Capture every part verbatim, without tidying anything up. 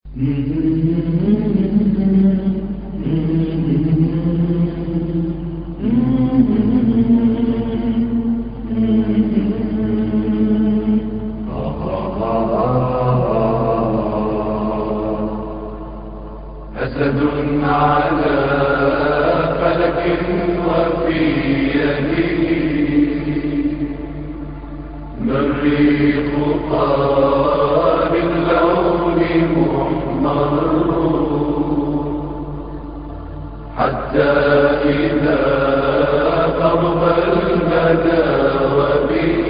أسد على فلك وفي يده مريخ قال اللون محمر، حتى إذا قرب المدى وبه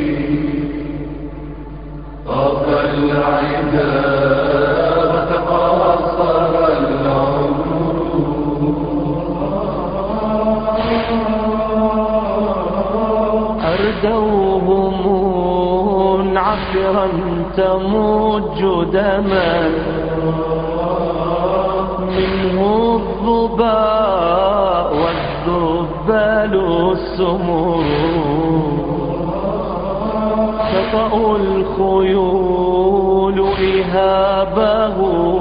طاف العدا وتقاصر العمر. أردوهم منعفرا تمج دما، منه الظباء والذبال السمر، تطأ الخيول إهابه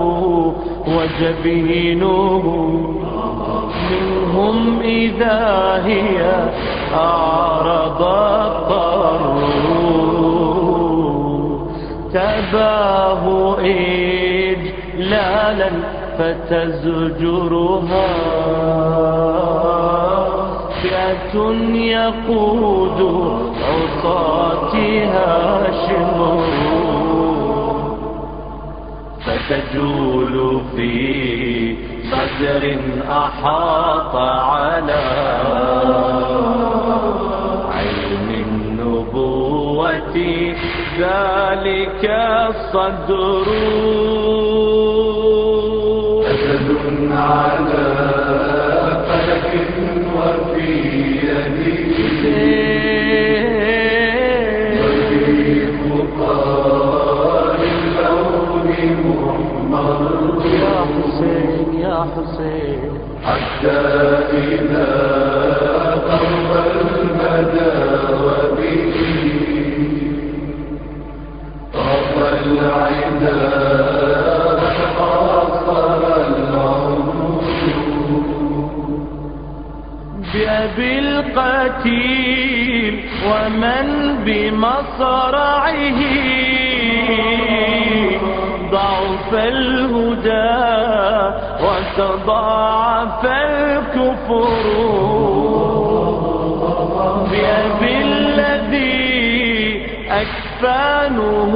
وجبينه، منهم إذا هي أعرض الطر، تباه إجلالا فتزجرها فئة يقود عصاتها شمر، فتجول في صدر أحاط على علم النبوة ذلك الصدر. أسد على فلك وفي يده مريخ قال اللون محمر، يا حسين يا حسين، حتى إذا قرب المدى وبه طاف العدا وتقاصر العمر. بأبي القتيل ومن بمصرعه ضعف الهدى وتضاعف الكفر، بأبي الذي أكفانه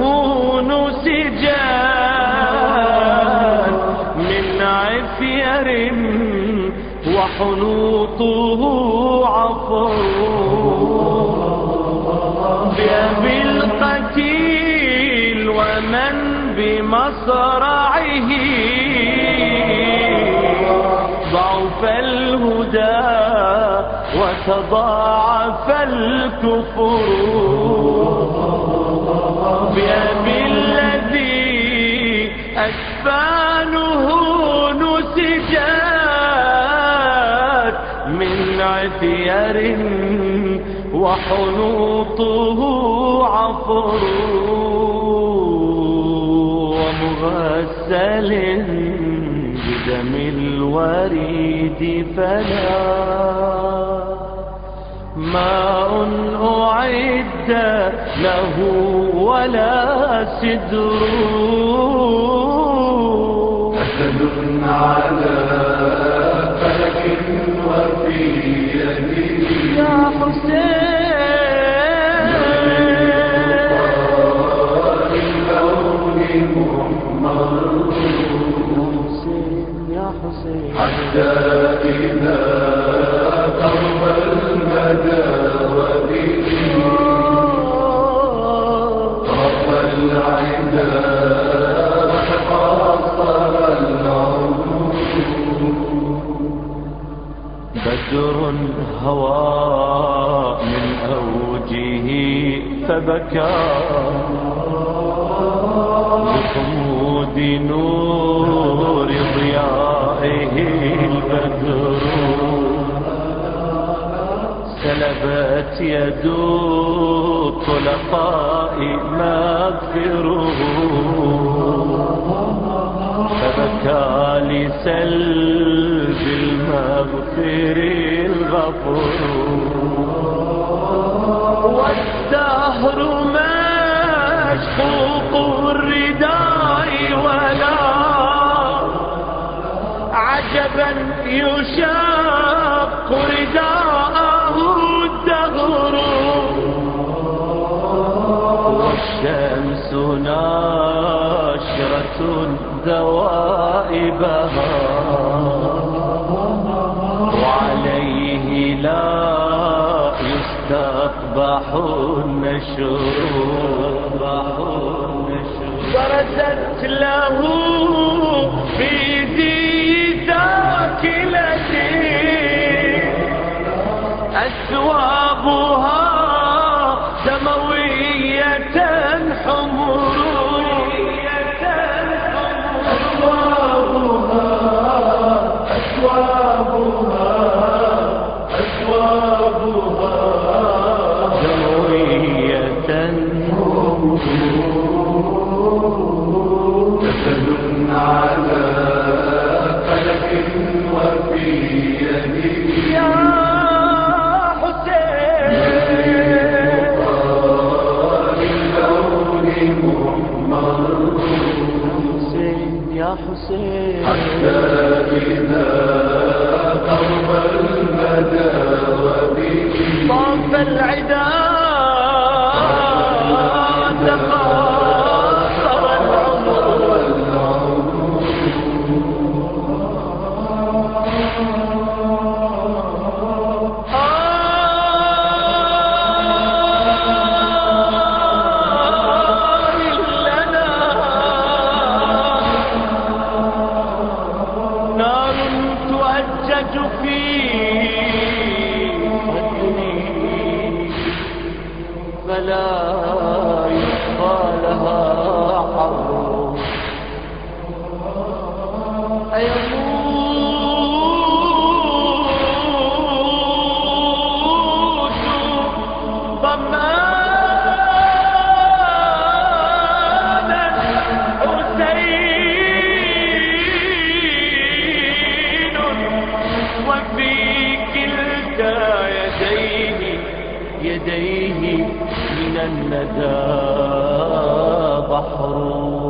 نسجان من عفير وحنوطه عفر، بأبي القتيل ومن بمصرعه ضعف الهدى وتضاعف الكفر، بأبي الذي أكفانه نسجات من عثير وحنوطه عفر، ومغسل بدم الوريد فلا ماء أعد له ولا سدر. أسد على فلك وفي يده يا حسين اللون محمر، يا حسين، حتى إذا قرب المدى وبه طاف العدا وتقاصر العمر. بدر هوى من أوجه فبكى بصمود نور ضيائه البدر، سلبت يد الطلقاء مغفره، كالس بالمغفر الغفور والدهر مشقوق الرداء ولا عجبا يشاق رداءه الدهر والشمس ناشرة ذوائبها وعليه لا يستقبح النشور برزت له في ذي ذاكلته أثوابها دموية حمر أثوابها أثوابها دموية جسد على فلك وفي يده يا حسين يا حسين حتى إذا قرب المدى وبه طاف العدا تقاصر العمر تؤجج في بدني فلا يخفى لها حر أيموت ضمانا حسين وفي كلتا يديه يديه من الندى بحر